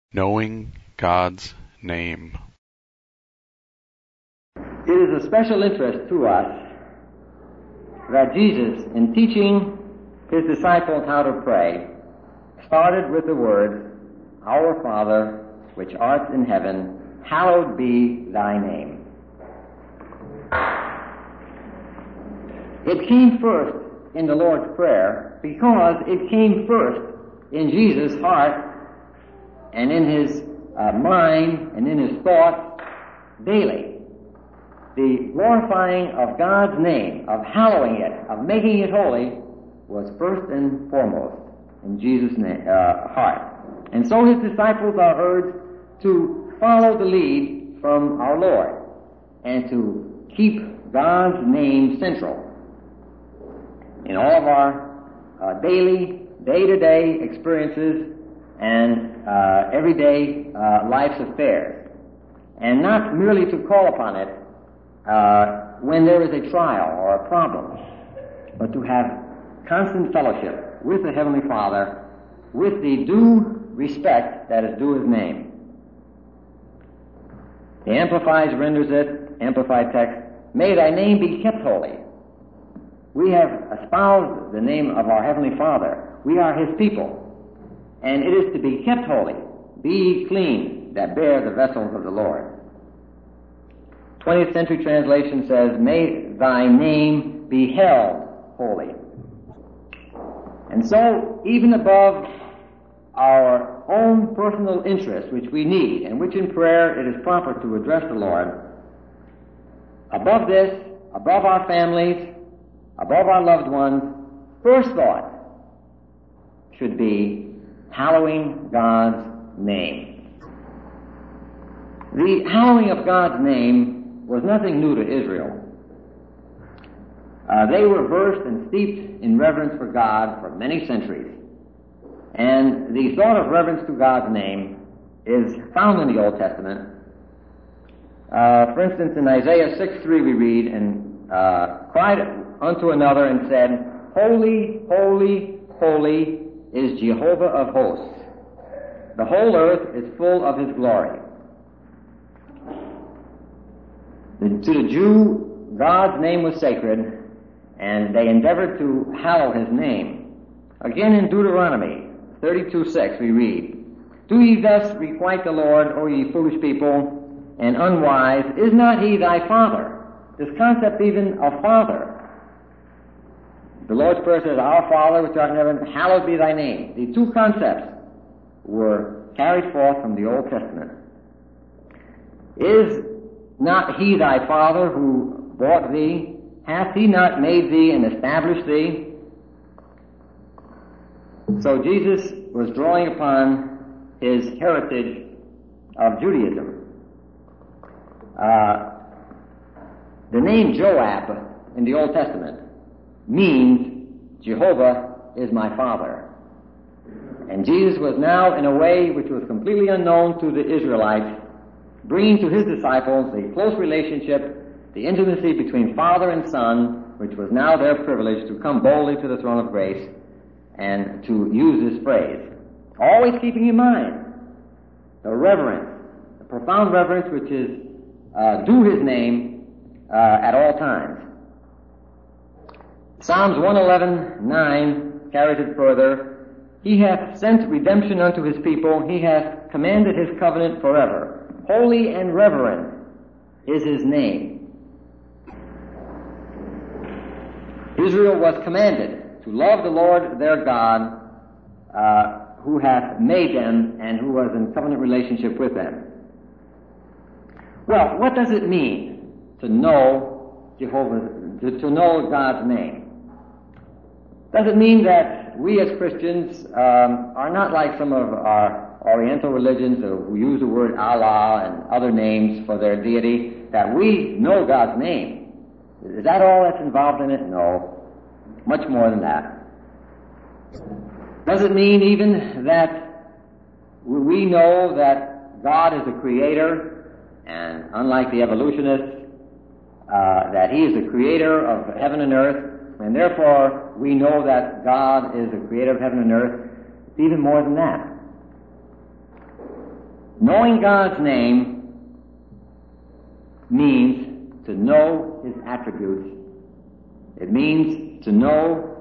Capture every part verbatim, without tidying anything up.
Knowing God's Name. It is a special interest to us that Jesus, in teaching his disciples how to pray, started with the words, "Our Father, which art in heaven, hallowed be thy name." It came first in the Lord's Prayer because it came first in Jesus' heart and in his uh, mind and in his thoughts daily. The glorifying of God's name, of hallowing it, of making it holy, was first and foremost in Jesus' na- uh, heart. And so his disciples are urged to follow the lead from our Lord and to keep God's name central in all of our uh, daily, day-to-day experiences and uh, everyday uh, life's affairs, and not merely to call upon it uh, when there is a trial or a problem, but to have constant fellowship with the Heavenly Father with the due respect that is due his name. The Amplified renders it, Amplified text, "May thy name be kept holy." We have espoused the name of our Heavenly Father. We are his people. And it is to be kept holy. "Be ye clean that bear the vessels of the Lord." twentieth century translation says, "May thy name be held holy." And so, even above our own personal interests, which we need, and which in prayer it is proper to address the Lord, above this, above our families, above our loved ones, first thought should be hallowing God's name. The hallowing of God's name was nothing new to Israel. Uh, they were versed and steeped in reverence for God for many centuries. And the thought of reverence to God's name is found in the Old Testament. Uh, for instance, in Isaiah six three we read, "And uh, cried unto another and said, Holy, holy, holy is Jehovah of hosts. The whole earth is full of his glory." The, to the Jew, God's name was sacred, and they endeavored to hallow his name. Again in Deuteronomy thirty-two six we read, "Do ye thus requite the Lord, O ye foolish people, and unwise? Is not he thy father?" This concept even of father. The Lord's Prayer says, "Our Father which art in heaven, hallowed be thy name." The two concepts were carried forth from the Old Testament. "Is not he thy father who bought thee? Hath he not made thee and established thee?" So Jesus was drawing upon his heritage of Judaism. Uh, the name Joab in the Old Testament means Jehovah is my Father. And Jesus was now, in a way which was completely unknown to the Israelites, bringing to his disciples the close relationship, the intimacy between Father and Son, which was now their privilege to come boldly to the throne of grace and to use this phrase. Always keeping in mind the reverence, the profound reverence which is uh, due his name uh, at all times. Psalms one eleven nine carries it further. "He hath sent redemption unto his people. He hath commanded his covenant forever. Holy and reverend is his name." Israel was commanded to love the Lord their God, uh, who hath made them and who was in covenant relationship with them. Well, what does it mean to know Jehovah, to, to know God's name? Does it mean that we as Christians um, are not like some of our Oriental religions who use the word Allah and other names for their deity, that we know God's name? Is that all that's involved in it? No. Much more than that. Does it mean even that we know that God is the creator, and unlike the evolutionists, uh, that he is the creator of heaven and earth, and therefore we know that God is the creator of heaven and earth? It's even more than that. Knowing God's name means to know His attributes. It means to know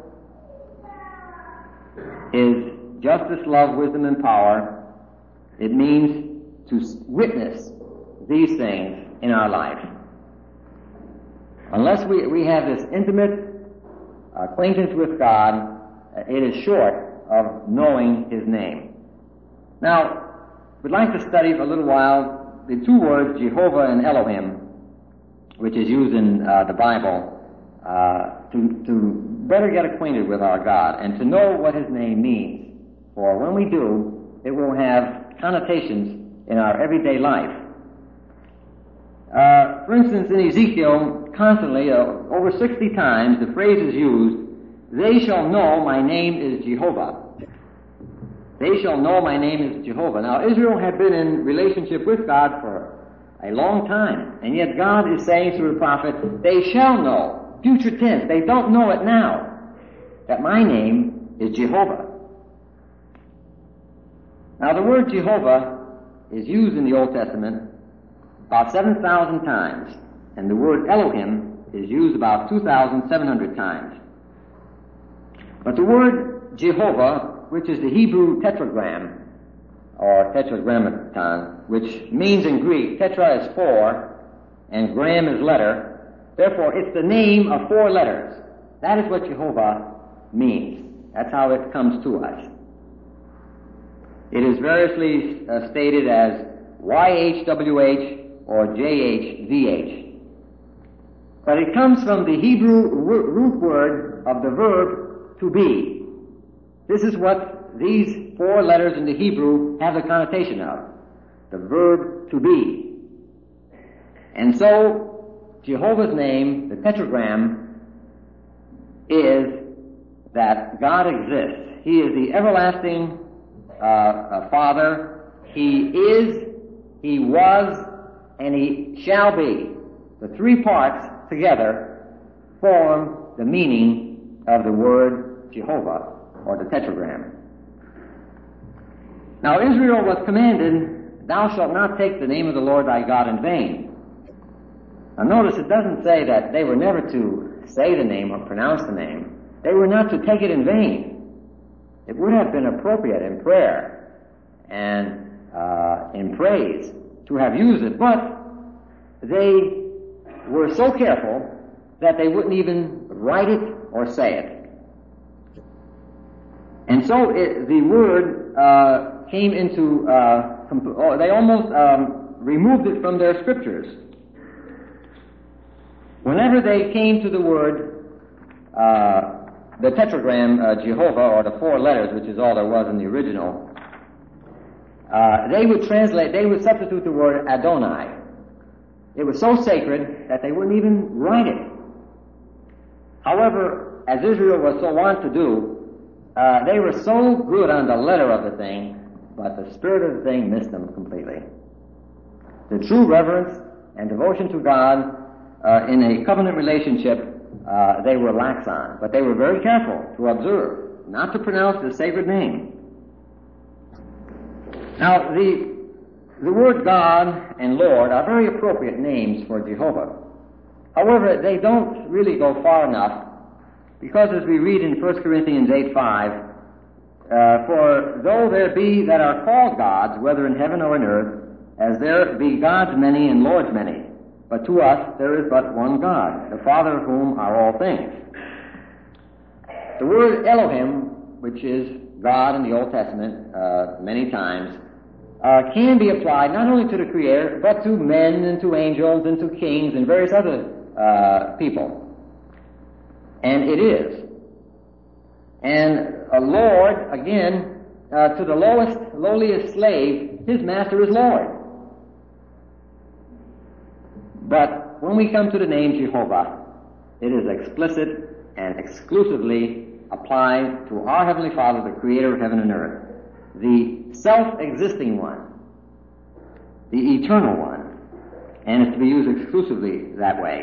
His justice, love, wisdom, and power. It means to witness these things in our life. Unless we, we have this intimate acquaintance with God, it is short of knowing His name. Now, we'd like to study for a little while the two words Jehovah and Elohim, which is used in uh, the Bible, uh, to, to better get acquainted with our God and to know what His name means. For when we do, it will have connotations in our everyday life. Uh, for instance, in Ezekiel, constantly, uh, over sixty times, the phrase is used, "They shall know my name is Jehovah." They shall know my name is Jehovah. Now, Israel had been in relationship with God for a long time, and yet God is saying through the prophet, they shall know, future tense, they don't know it now, that my name is Jehovah. Now, the word Jehovah is used in the Old Testament about seven thousand times, and the word Elohim is used about two thousand seven hundred times. But the word Jehovah, which is the Hebrew tetragram, or tetragrammaton, which means in Greek, tetra is four, and gram is letter. Therefore, it's the name of four letters. That is what Jehovah means. That's how it comes to us. It is variously uh, stated as Y H W H or J H V H. But it comes from the Hebrew root word of the verb to be. This is what these four letters in the Hebrew have the connotation of, the verb to be. And so, Jehovah's name, the tetragram, is that God exists. He is the everlasting uh, uh, Father. He is, He was, and He shall be. The three parts together form the meaning of the word Jehovah, or the tetragram. Now, Israel was commanded, "Thou shalt not take the name of the Lord thy God in vain." Now, notice it doesn't say that they were never to say the name or pronounce the name. They were not to take it in vain. It would have been appropriate in prayer and uh, in praise to have used it, but they were so careful that they wouldn't even write it or say it. And so it, the word uh, came into, uh, comp- oh, they almost um, removed it from their scriptures. Whenever they came to the word, uh, the tetragram uh, Jehovah, or the four letters, which is all there was in the original, uh, they would translate, they would substitute the word Adonai. It was so sacred that they wouldn't even write it. However, as Israel was so wont to do, Uh, they were so good on the letter of the thing, but the spirit of the thing missed them completely. The true reverence and devotion to God uh, in a covenant relationship, uh, they were lax on, but they were very careful to observe, not to pronounce the sacred name. Now, the, the word God and Lord are very appropriate names for Jehovah. However, they don't really go far enough, because as we read in First Corinthians eight five, uh, for though there be that are called gods, whether in heaven or in earth, as there be gods many and lords many, but to us there is but one God, the Father of whom are all things. The word Elohim, which is God in the Old Testament uh, many times, uh, can be applied not only to the Creator, but to men and to angels and to kings and various other uh, people. And it is. And a Lord, again, uh, to the lowest, lowliest slave, his master is Lord. But when we come to the name Jehovah, it is explicit and exclusively applied to our Heavenly Father, the Creator of heaven and earth, the self-existing one, the eternal one, and is to be used exclusively that way.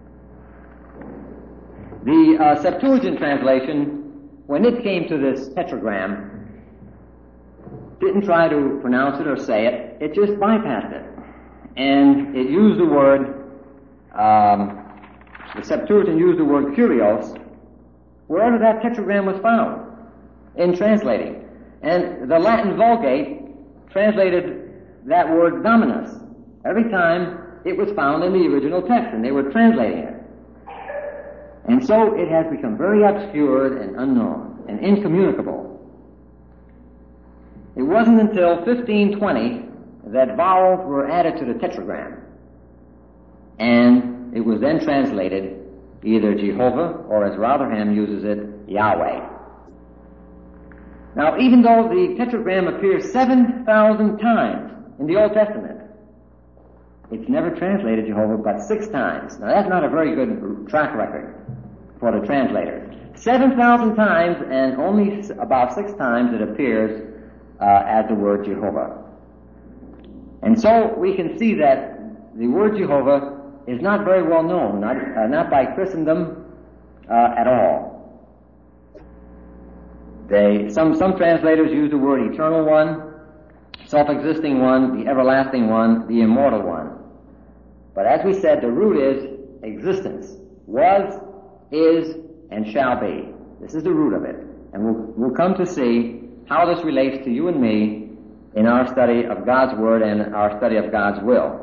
The uh, Septuagint translation, when it came to this tetragram, didn't try to pronounce it or say it. It just bypassed it. And it used the word, um, the Septuagint used the word kurios wherever that tetragram was found in translating. And the Latin Vulgate translated that word dominus every time it was found in the original text, and they were translating it. And so it has become very obscured and unknown and incommunicable. It wasn't until fifteen twenty that vowels were added to the tetragram, and it was then translated either Jehovah, or as Rotherham uses it, Yahweh. Now, even though the tetragram appears seven thousand times in the Old Testament, it's never translated Jehovah but six times. Now, that's not a very good track record for the translators. seven thousand times, and only about six times it appears uh, as the word Jehovah. And so we can see that the word Jehovah is not very well known, not, uh, not by Christendom uh, at all. They, some, some translators use the word eternal one, self-existing one, the everlasting one, the immortal one. But as we said, the root is existence. Was, is, and shall be. This is the root of it. And we'll, we'll come to see how this relates to you and me in our study of God's Word and our study of God's will.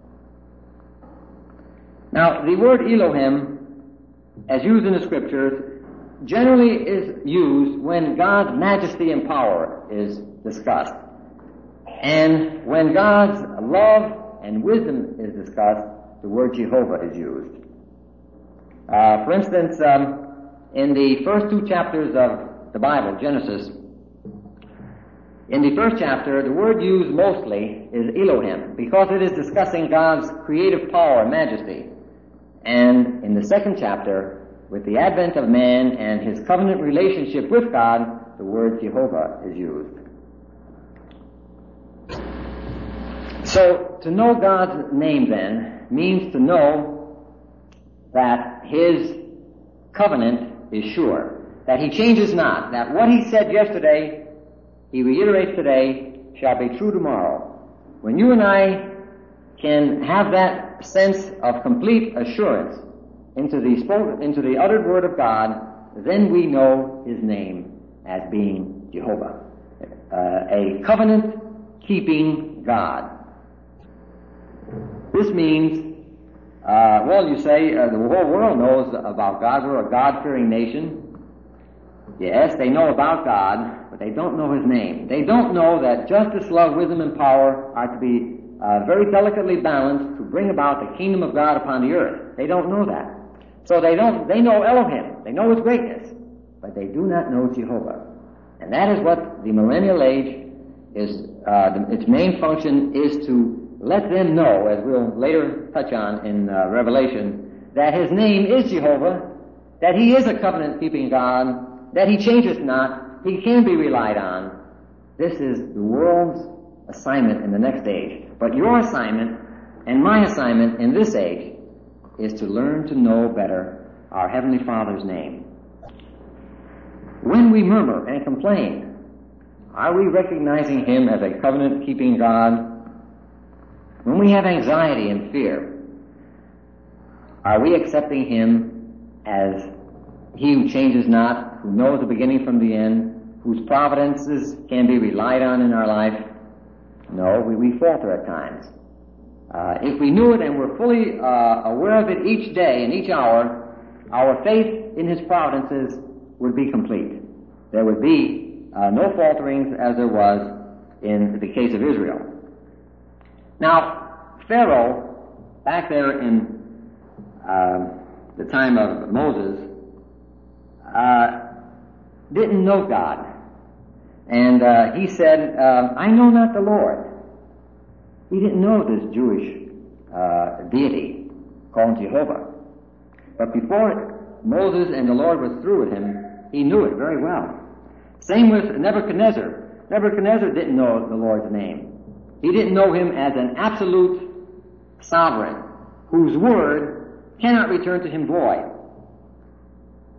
Now, the word Elohim, as used in the Scriptures, generally is used when God's majesty and power is discussed. And when God's love and wisdom is discussed, the word Jehovah is used. Uh, for instance, um, in the first two chapters of the Bible, Genesis, in the first chapter, the word used mostly is Elohim, because it is discussing God's creative power and majesty. And in the second chapter, with the advent of man and his covenant relationship with God, the word Jehovah is used. So, to know God's name, then, means to know that his covenant is sure, that he changes not, that what he said yesterday, he reiterates today, shall be true tomorrow. When you and I can have that sense of complete assurance into the spoken, into the uttered word of God, then we know his name as being Jehovah, uh, a covenant-keeping God. This means, uh, well, you say uh, the whole world knows about God. We're a God-fearing nation. Yes, they know about God, but they don't know his name. They don't know that justice, love, wisdom, and power are to be uh, very delicately balanced to bring about the kingdom of God upon the earth. They don't know that. So they don't, they know Elohim. They know his greatness, but they do not know Jehovah. And that is what the millennial age is, uh, the, its main function is to let them know, as we'll later touch on in uh, Revelation, that his name is Jehovah, that he is a covenant-keeping God, that he changes not, he can be relied on. This is the world's assignment in the next age. But your assignment and my assignment in this age is to learn to know better our Heavenly Father's name. When we murmur and complain, are we recognizing him as a covenant-keeping God? When we have anxiety and fear, are we accepting him as he who changes not, who knows the beginning from the end, whose providences can be relied on in our life? No, we, we falter at times. Uh, if we knew it and were fully uh, aware of it each day and each hour, our faith in his providences would be complete. There would be uh, no falterings as there was in the case of Israel. Now, Pharaoh, back there in uh, the time of Moses, uh, didn't know God. And uh, he said, uh, I know not the Lord. He didn't know this Jewish uh, deity called Jehovah. But before Moses and the Lord was through with him, he knew it very well. Same with Nebuchadnezzar. Nebuchadnezzar didn't know the Lord's name. He didn't know him as an absolute sovereign whose word cannot return to him void,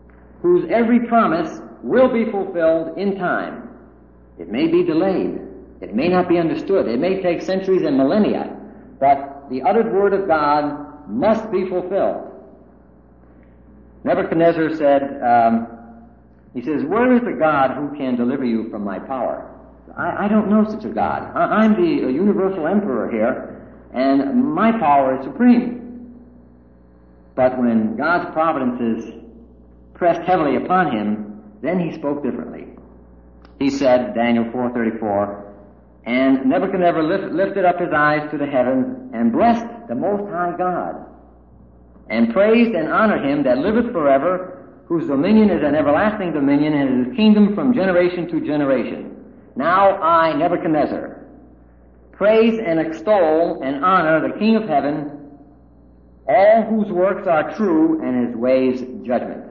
whose every promise will be fulfilled in time. It may be delayed, It may not be understood. It may take centuries and millennia, but the uttered word of God must be fulfilled. Nebuchadnezzar said, um, he says, where is the God who can deliver you from my power? I, I don't know such a God. I, I'm the uh, universal emperor here, and my power is supreme. But when God's providence is pressed heavily upon him, then he spoke differently. He said, Daniel four thirty-four, and Nebuchadnezzar lift, lifted up his eyes to the heavens and blessed the Most High God, and praised and honored him that liveth forever, whose dominion is an everlasting dominion, and his kingdom from generation to generation. Now I, Nebuchadnezzar, praise and extol and honor the King of heaven, all whose works are true and his ways judgment.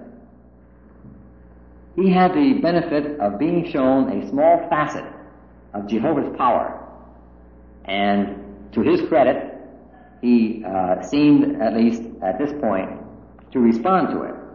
He had the benefit of being shown a small facet of Jehovah's power, and to his credit, he uh, seemed, at least at this point, to respond to it.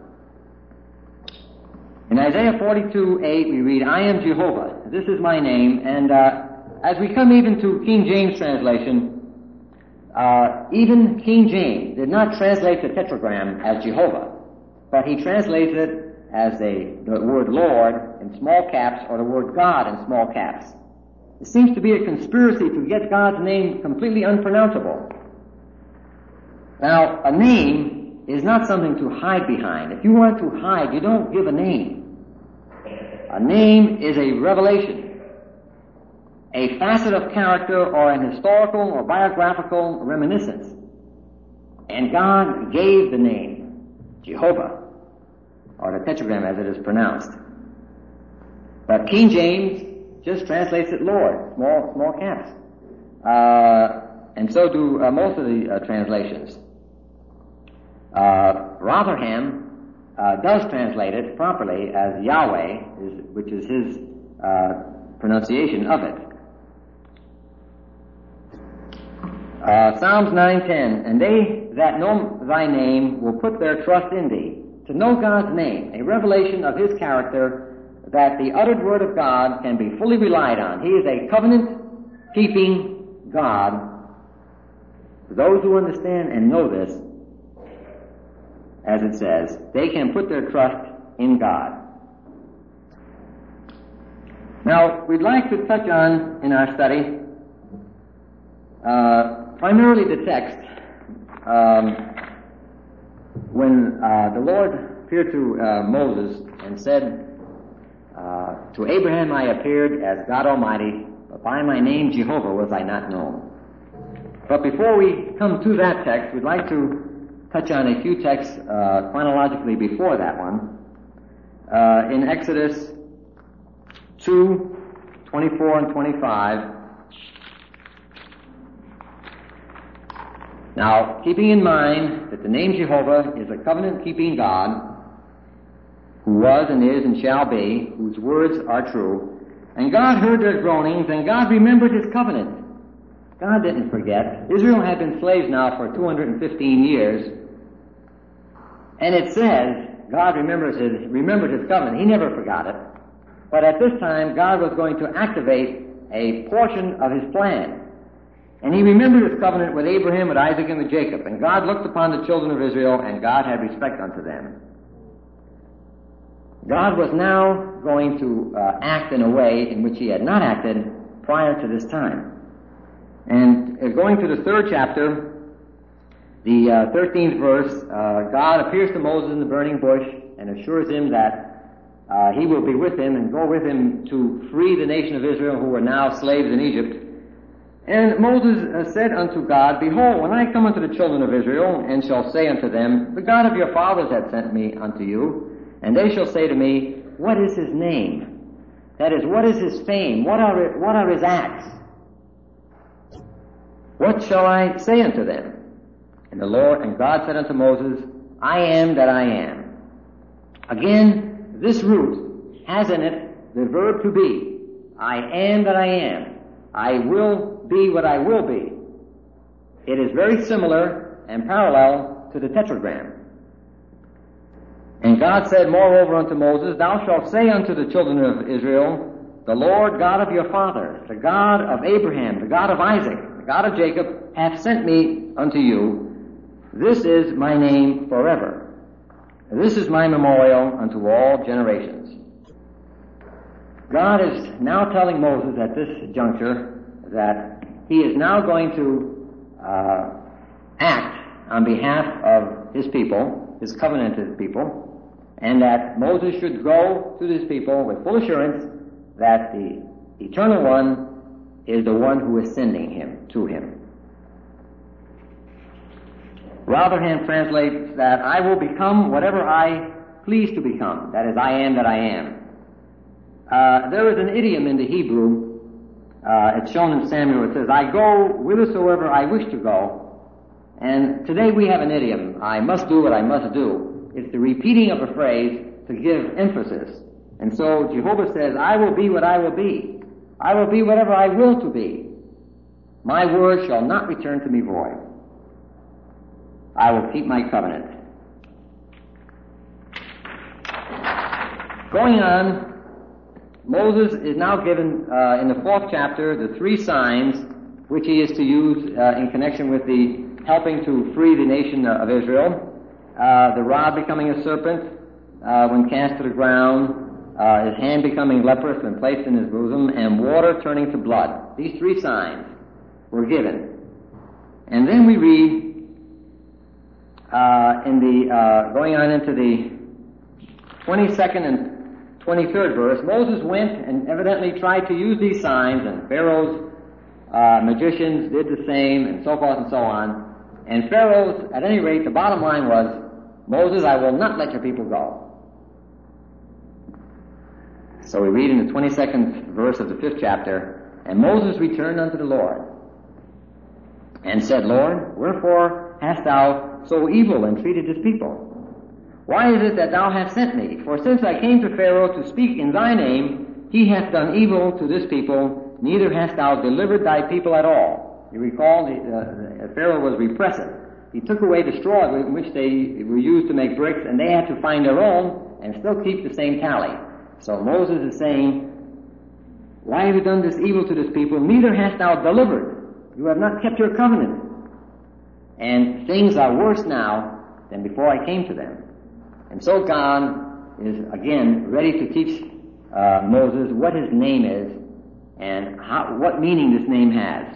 In Isaiah forty-two eight we read, I am Jehovah, this is my name, and uh, as we come even to King James translation, uh, even King James did not translate the tetragram as Jehovah, but he translates it as a, the word Lord in small caps, or the word God in small caps. It seems to be a conspiracy to get God's name completely unpronounceable. Now, a name is not something to hide behind. If you want to hide, you don't give a name. A name is a revelation, a facet of character, or an historical or biographical reminiscence. And God gave the name Jehovah, or the tetragram as it is pronounced. But King James just translates it Lord, small small caps. Uh, and so do uh, most of the uh, translations. Uh, Rotherham uh, does translate it properly as Yahweh, is, which is his uh, pronunciation of it. Uh, Psalms nine ten, and they that know thy name will put their trust in thee. To know God's name, a revelation of his character, that the uttered word of God can be fully relied on. He is a covenant-keeping God. For those who understand and know this, as it says, they can put their trust in God. Now, we'd like to touch on, in our study, uh, primarily the text, um, when uh, the Lord appeared to uh, Moses and said, uh, to Abraham I appeared as God Almighty, but by my name Jehovah was I not known. But before we come to that text, we'd like to touch on a few texts uh, chronologically before that one. Uh, in Exodus two, twenty-four and twenty-five. Now, keeping in mind that the name Jehovah is a covenant-keeping God, who was and is and shall be, whose words are true, and God heard their groanings, and God remembered his covenant. God didn't forget. Israel had been slaves now for two hundred fifteen years, and it says God remembers his, remembered his covenant. He never forgot it. But at this time, God was going to activate a portion of his plan. And he remembered his covenant with Abraham, with Isaac, and with Jacob. And God looked upon the children of Israel, and God had respect unto them. God was now going to uh, act in a way in which he had not acted prior to this time. And uh, going to the third chapter, the uh, thirteenth verse, uh, God appears to Moses in the burning bush and assures him that uh, he will be with him and go with him to free the nation of Israel, who were now slaves in Egypt. And Moses uh, said unto God, Behold, when I come unto the children of Israel, and shall say unto them, The God of your fathers hath sent me unto you, and they shall say to me, What is his name? That is, what is his fame? What are, what are his acts? What shall I say unto them? And the Lord, and God said unto Moses, I am that I am. Again, this root has in it the verb to be. I am that I am. I will be what I will be. It is very similar and parallel to the tetragram. And God said moreover unto Moses, Thou shalt say unto the children of Israel, the Lord God of your fathers, the God of Abraham, the God of Isaac, the God of Jacob, hath sent me unto you. This is my name forever. This is my memorial unto all generations. God is now telling Moses at this juncture that he is now going to uh, act on behalf of his people, his covenanted people, and that Moses should go to his people with full assurance that the Eternal One is the one who is sending him to him. Rotherham translates that I will become whatever I please to become. That is, I am that I am. Uh, there is an idiom in the Hebrew, uh, it's shown in Samuel, it says, I go whithersoever I wish to go. And today we have an idiom, I must do what I must do. It's the repeating of a phrase to give emphasis. And so Jehovah says, I will be what I will be. I will be whatever I will to be. My word shall not return to me void. I will keep my covenant. Going on, Moses is now given, uh, in the fourth chapter, the three signs which he is to use uh, in connection with the helping to free the nation of Israel. Uh, the rod becoming a serpent uh, when cast to the ground, uh, his hand becoming leprous when placed in his bosom, and water turning to blood. These three signs were given. And then we read uh, in the uh, going on into the twenty-second and twenty-third verse, Moses went and evidently tried to use these signs, and Pharaoh's uh, magicians did the same, and so forth and so on. And Pharaoh's, at any rate, the bottom line was, Moses, I will not let your people go. So we read in the twenty-second verse of the fifth chapter, and Moses returned unto the Lord, and said, Lord, wherefore hast thou so evil entreated this people? Why is it that thou hast sent me? For since I came to Pharaoh to speak in thy name, he hath done evil to this people, neither hast thou delivered thy people at all. You recall, the, uh, Pharaoh was repressive. He took away the straw in which they were used to make bricks, and they had to find their own and still keep the same tally. So Moses is saying, why have you done this evil to this people? Neither hast thou delivered. You have not kept your covenant. And things are worse now than before I came to them. And so God is, again, ready to teach uh, Moses what his name is and how, what meaning this name has.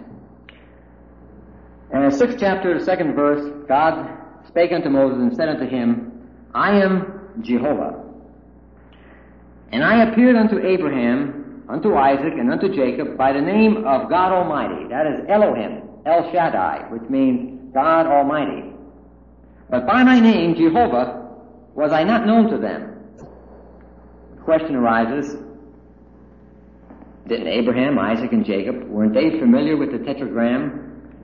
In the sixth chapter, the second verse, God spake unto Moses and said unto him, I am Jehovah. And I appeared unto Abraham, unto Isaac, and unto Jacob by the name of God Almighty. That is Elohim, El Shaddai, which means God Almighty. But by my name, Jehovah, was I not known to them? The question arises, didn't Abraham, Isaac, and Jacob, weren't they familiar with the tetragram?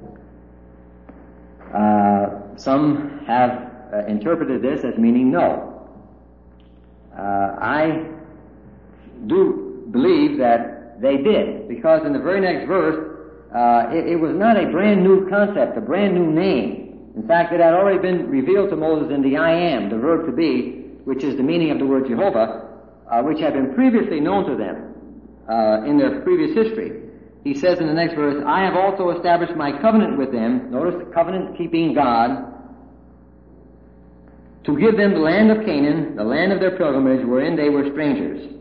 Uh, some have uh, interpreted this as meaning no. Uh, I do believe that they did, because in the very next verse, uh, it, it was not a brand new concept, a brand new name. In fact, it had already been revealed to Moses in the I am, the verb to be, which is the meaning of the word Jehovah, uh, which had been previously known to them uh, in their previous history. He says in the next verse, I have also established my covenant with them, notice the covenant-keeping God, to give them the land of Canaan, the land of their pilgrimage, wherein they were strangers.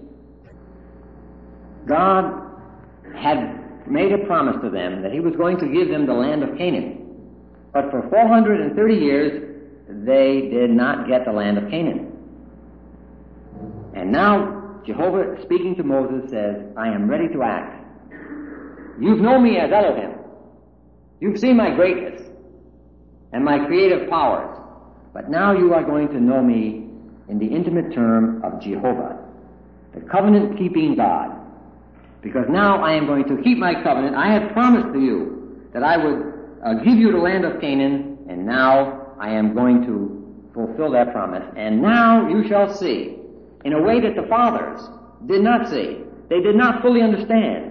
God had made a promise to them that he was going to give them the land of Canaan. But for four hundred thirty years, they did not get the land of Canaan. And now, Jehovah, speaking to Moses, says, I am ready to act. You've known me as Elohim. You've seen my greatness and my creative powers. But now you are going to know me in the intimate term of Jehovah, the covenant-keeping God. Because now I am going to keep my covenant. I have promised to you that I would uh, give you the land of Canaan, and now I am going to fulfill that promise. And now you shall see, in a way that the fathers did not see. They did not fully understand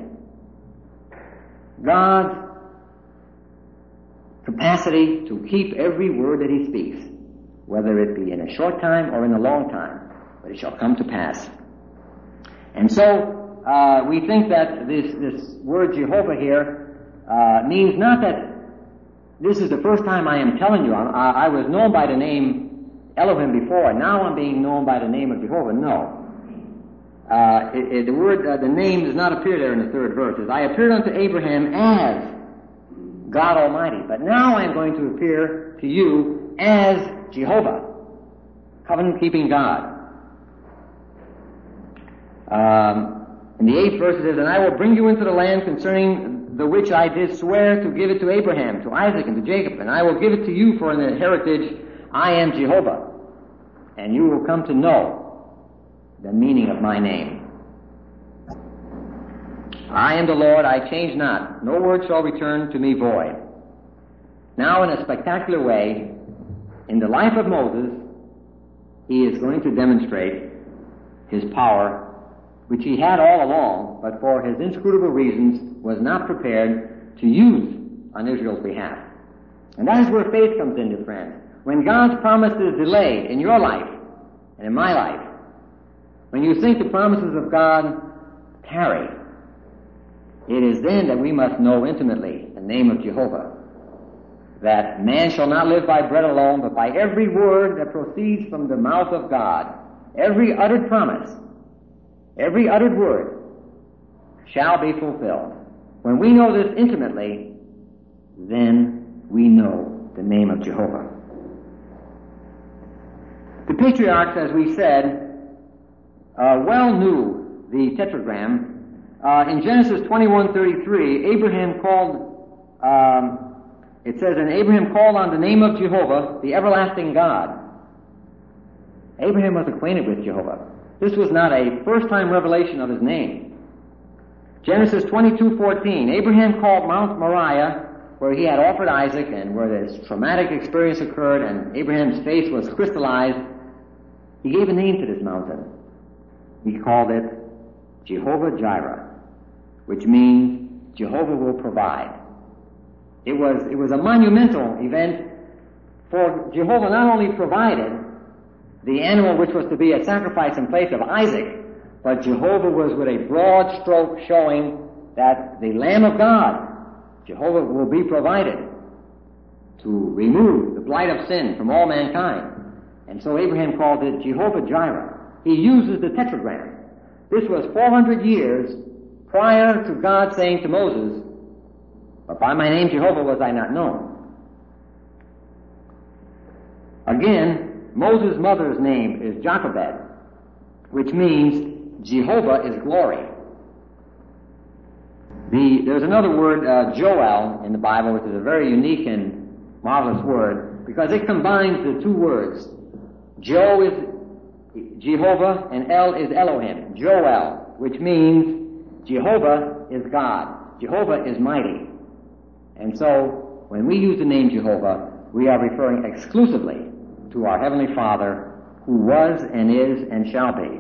God's capacity to keep every word that he speaks, whether it be in a short time or in a long time, but it shall come to pass. And so, uh, we think that this, this word Jehovah here uh, means not that this is the first time I am telling you. I, I was known by the name Elohim before, and now I'm being known by the name of Jehovah. No. Uh, it, it, the word, uh, the name does not appear there in the third verse. I appeared unto Abraham as God Almighty, but now I am going to appear to you as Jehovah, covenant-keeping God. Um, in the eighth verse it says, and I will bring you into the land concerning the which I did swear to give it to Abraham, to Isaac, and to Jacob, and I will give it to you for an heritage. I am Jehovah, and you will come to know the meaning of my name. I am the Lord, I change not. No word shall return to me void. Now, in a spectacular way, in the life of Moses, he is going to demonstrate his power, which he had all along, but for his inscrutable reasons was not prepared to use on Israel's behalf. And that is where faith comes in, dear friends. When God's promise is delayed in your life and in my life, when you think the promises of God tarry, it is then that we must know intimately the name of Jehovah, that man shall not live by bread alone, but by every word that proceeds from the mouth of God. Every uttered promise, every uttered word shall be fulfilled. When we know this intimately, then we know the name of Jehovah. The patriarchs, as we said, uh, well knew the tetragram. Uh, in Genesis twenty-one thirty-three, Abraham called, um, it says, and Abraham called on the name of Jehovah, the everlasting God. Abraham was acquainted with Jehovah. This was not a first-time revelation of his name. Genesis twenty-two fourteen, Abraham called Mount Moriah, where he had offered Isaac, and where this traumatic experience occurred, and Abraham's face was crystallized. He gave a name to this mountain. He called it Jehovah Jireh, which means Jehovah will provide. It was, it was a monumental event, for Jehovah not only provided the animal which was to be a sacrifice in place of Isaac, but Jehovah was with a broad stroke showing that the Lamb of God, Jehovah, will be provided to remove the blight of sin from all mankind. And so Abraham called it Jehovah Jireh. He uses the tetragram. This was four hundred years prior to God saying to Moses, but by my name Jehovah was I not known. Again, Moses' mother's name is Jochebed, which means Jehovah is glory. The, there's another word, uh, Joel, in the Bible, which is a very unique and marvelous word, because it combines the two words. Jo is Jehovah and El is Elohim. Joel, which means Jehovah is God. Jehovah is mighty. And so, when we use the name Jehovah, we are referring exclusively to our Heavenly Father, who was and is and shall be.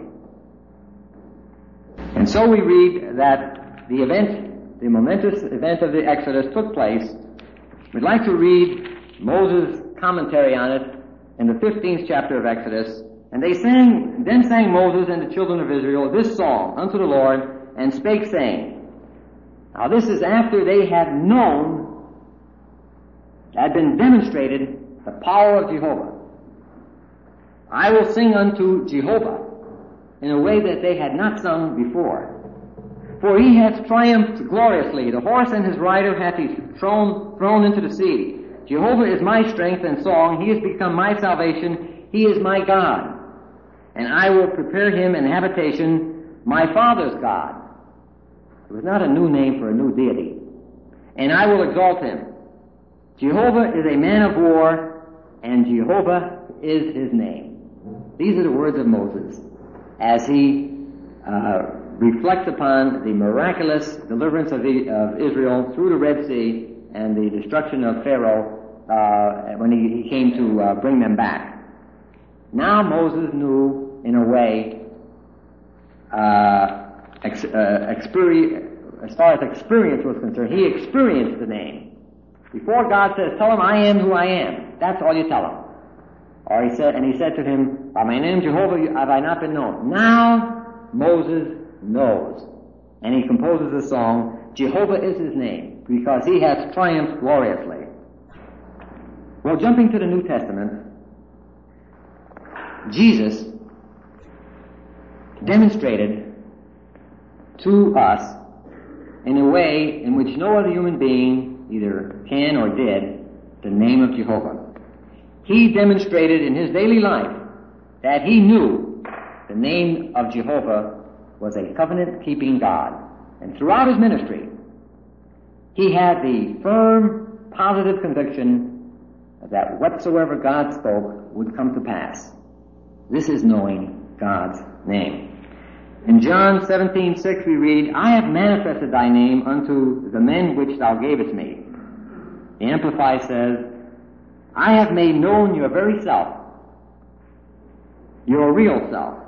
And so we read that the event, the momentous event of the Exodus took place. We'd like to read Moses' commentary on it in the fifteenth chapter of Exodus. And they sang, then sang Moses and the children of Israel this song unto the Lord, and spake, saying. Now this is after they had known, had been demonstrated the power of Jehovah. I will sing unto Jehovah in a way that they had not sung before. For he hath triumphed gloriously. The horse and his rider hath he thrown, thrown into the sea. Jehovah is my strength and song. He is become my salvation. He is my God. And I will prepare him an habitation, my father's God. It was not a new name for a new deity. And I will exalt him. Jehovah is a man of war, and Jehovah is his name. These are the words of Moses as he uh, reflects upon the miraculous deliverance of, the, of Israel through the Red Sea and the destruction of Pharaoh uh, when he, he came to uh, bring them back. Now Moses knew, in a way, uh, ex, uh, experience, as far as experience was concerned, he experienced the name. Before God says, tell him I am who I am, that's all you tell him. Or he said, and he said to him, by my name Jehovah have I not been known. Now Moses knows And he composes a song, Jehovah is his name, because he has triumphed gloriously. Well, jumping to the New Testament, Jesus demonstrated to us in a way in which no other human being either can or did the name of Jehovah. He demonstrated in his daily life that he knew the name of Jehovah was a covenant-keeping God. And throughout his ministry, he had the firm, positive conviction that whatsoever God spoke would come to pass. This is knowing God's name. In John seventeen six we read, I have manifested thy name unto the men which thou gavest me. The Amplified says, I have made known your very self, your real self.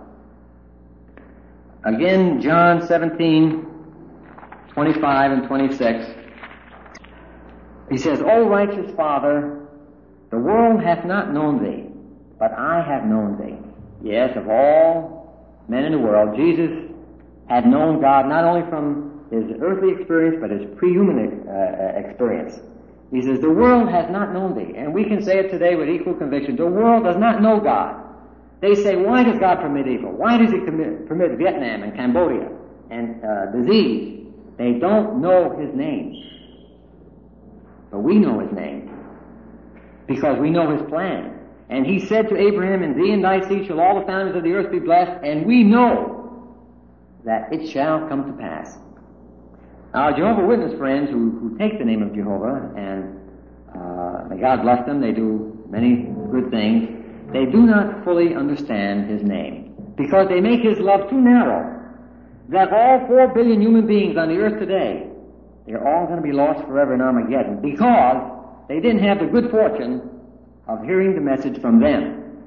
Again, John seventeen twenty-five and twenty-six, he says, O righteous Father, the world hath not known thee, but I have known thee. Yes, of all men in the world, Jesus had known God not only from his earthly experience, but his pre-human uh, experience. He says, the world has not known thee. And we can say it today with equal conviction. The world does not know God. They say, why does God permit evil? Why does he commit, permit Vietnam and Cambodia and uh, disease? They don't know his name. But we know his name because we know his plan. And he said to Abraham, in thee and thy seed shall all the families of the earth be blessed, and we know that it shall come to pass. Now, Jehovah's Witness friends who, who take the name of Jehovah, and uh, may God bless them, they do many good things, they do not fully understand his name because they make his love too narrow, that all four billion human beings on the earth today, they're all going to be lost forever in Armageddon because they didn't have the good fortune of hearing the message from them.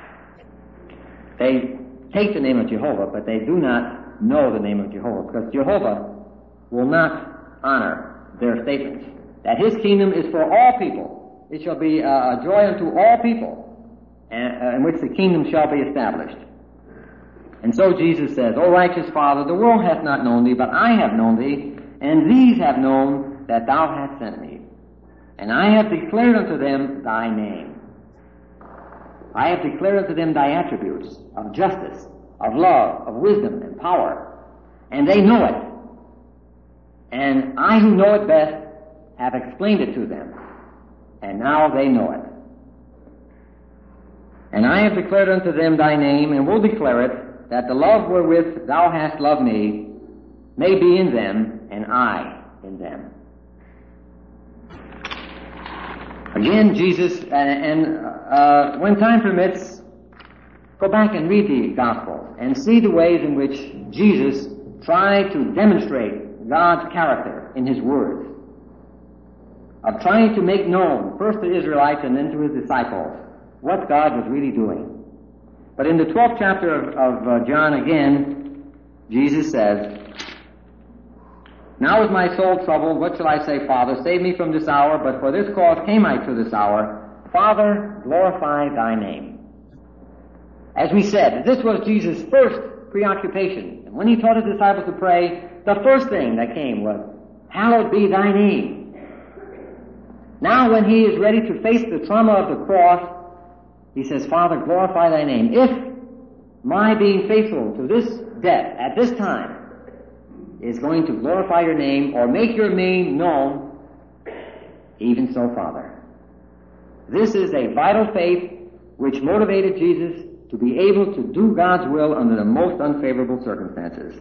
They take the name of Jehovah, but they do not know the name of Jehovah because Jehovah will not honor their statements that his kingdom is for all people. It shall be a joy unto all people, and, uh, in which the kingdom shall be established. And so Jesus says, O righteous Father, the world hath not known thee, but I have known thee, and these have known that thou hast sent me. And I have declared unto them thy name. I have declared unto them thy attributes of justice, of love, of wisdom, and power. And they know it. And I who know it best have explained it to them. And now they know it. And I have declared unto them thy name, and will declare it, that the love wherewith thou hast loved me may be in them, and I in them. Again, Jesus, uh, and uh, when time permits, go back and read the Gospels and see the ways in which Jesus tried to demonstrate God's character in his words, of trying to make known, first to the Israelites and then to his disciples, what God was really doing. But in the twelfth chapter of, of uh, John again, Jesus says, Now is my soul troubled, what shall I say, Father? Save me from this hour, but for this cause came I to this hour. Father, glorify thy name. As we said, this was Jesus' first preoccupation. And when he taught his disciples to pray, the first thing that came was, hallowed be thy name. Now when he is ready to face the trauma of the cross, he says, Father, glorify thy name. If my being faithful to this death at this time is going to glorify your name or make your name known, even so, Father. This is a vital faith which motivated Jesus to be able to do God's will under the most unfavorable circumstances.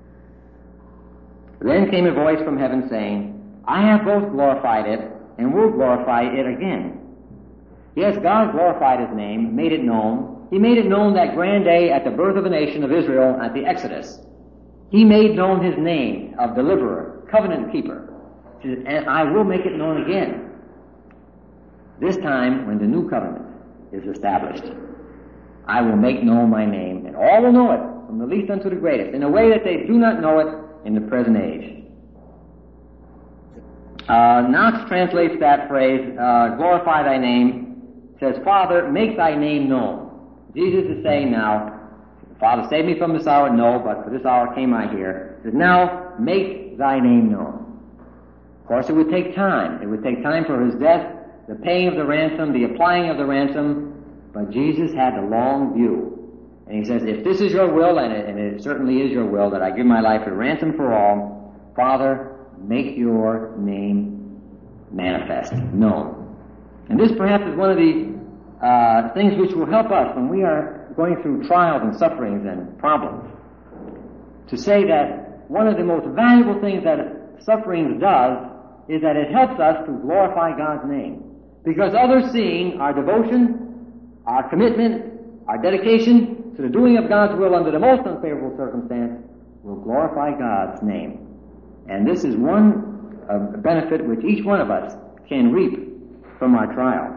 Then came a voice from heaven saying, I have both glorified it and will glorify it again. Yes, God glorified his name, made it known. He made it known that grand day at the birth of a nation of Israel at the Exodus. He made known his name of deliverer, covenant keeper. And I will make it known again. This time when the new covenant is established, I will make known my name, and all will know it, from the least unto the greatest, in a way that they do not know it in the present age. Uh, Knox translates that phrase, uh, glorify thy name, says, Father, make thy name known. Jesus is saying now, Father, save me from this hour. No, but for this hour came I here. He says, now make thy name known. Of course, it would take time. It would take time for his death, the paying of the ransom, the applying of the ransom. But Jesus had the long view. And he says, if this is your will, and it, and it certainly is your will, that I give my life a ransom for all, Father, make your name manifest, known. And this perhaps is one of the uh, things which will help us when we are going through trials and sufferings and problems. To say that one of the most valuable things that sufferings does is that it helps us to glorify God's name. Because others seeing our devotion, our commitment, our dedication to the doing of God's will under the most unfavorable circumstance will glorify God's name. And this is one uh, benefit which each one of us can reap from our trials.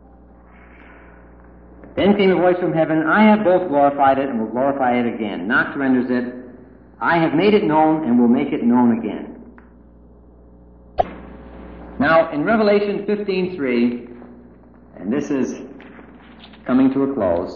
Then came a voice from heaven, I have both glorified it and will glorify it again. Knox renders it, I have made it known and will make it known again. Now, in Revelation fifteen three, and this is coming to a close,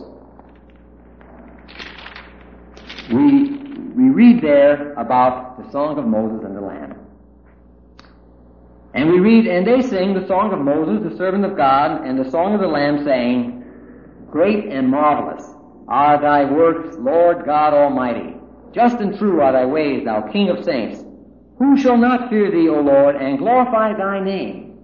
we we read there about the song of Moses and the Lamb. And we read, and they sing the song of Moses, the servant of God, and the song of the Lamb, saying, great and marvelous are thy works, Lord God Almighty. Just and true are thy ways, thou King of saints. Who shall not fear thee, O Lord, and glorify thy name?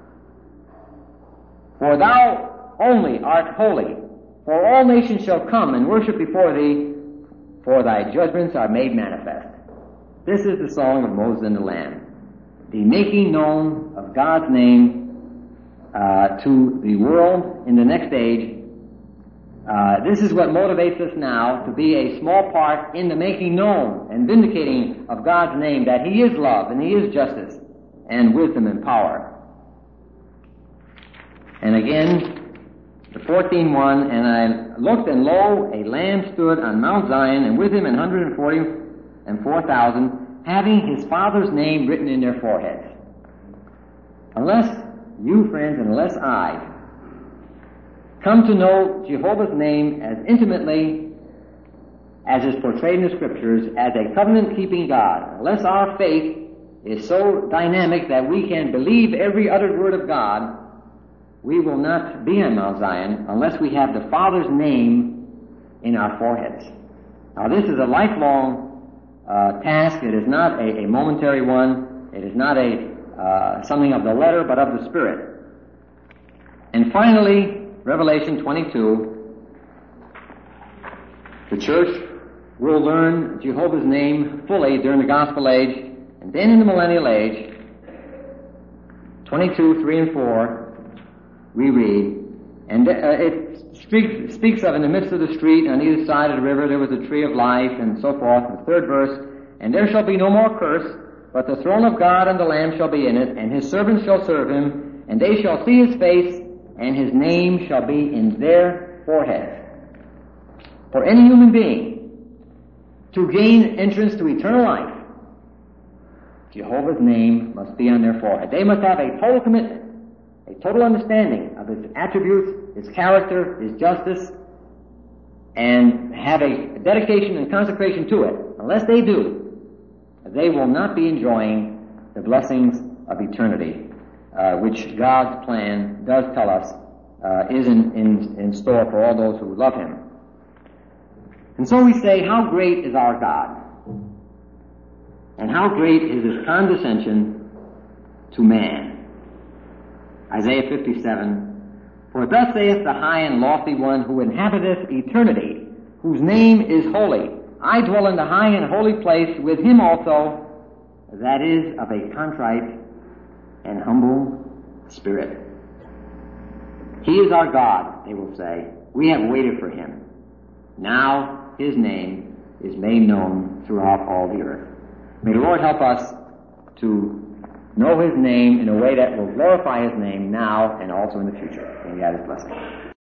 For thou only art holy. For all nations shall come and worship before thee, for thy judgments are made manifest. This is the song of Moses and the Lamb, the making known of God's name uh, to the world in the next age. Uh, this is what motivates us now to be a small part in the making known and vindicating of God's name, that He is love and He is justice and wisdom and power. And again, the fourteen one, and I looked, and lo, a Lamb stood on Mount Zion, and with him an hundred and forty and four thousand, having His Father's name written in their foreheads. Unless you, friends, and unless I come to know Jehovah's name as intimately as is portrayed in the Scriptures, as a covenant-keeping God, unless our faith is so dynamic that we can believe every uttered word of God, we will not be on Mount Zion unless we have the Father's name in our foreheads. Now, this is a lifelong uh, task. It is not a, a momentary one. It is not a uh, something of the letter, but of the Spirit. And finally, Revelation twenty-two, the church will learn Jehovah's name fully during the gospel age, and then in the millennial age, twenty-two, three and four, we read, and uh, it speaks, speaks of in the midst of the street, on either side of the river, there was a tree of life, and so forth. The third verse, and there shall be no more curse, but the throne of God and the Lamb shall be in it, and His servants shall serve Him, and they shall see His face, and His name shall be in their foreheads. For any human being to gain entrance to eternal life, Jehovah's name must be on their forehead. They must have a total commitment, a total understanding of His attributes, His character, His justice, and have a dedication and consecration to it. Unless they do, they will not be enjoying the blessings of eternity, Uh, which God's plan does tell us uh, is in, in, in store for all those who love Him. And so we say, how great is our God? And how great is His condescension to man? Isaiah fifty-seven, for thus saith the high and lofty one who inhabiteth eternity, whose name is holy. I dwell in the high and holy place with Him also, that is of a contrite and humble spirit. He is our God, they will say. We have waited for Him. Now His name is made known throughout all the earth. May the Lord help us to know His name in a way that will glorify His name now and also in the future. May He add His blessing.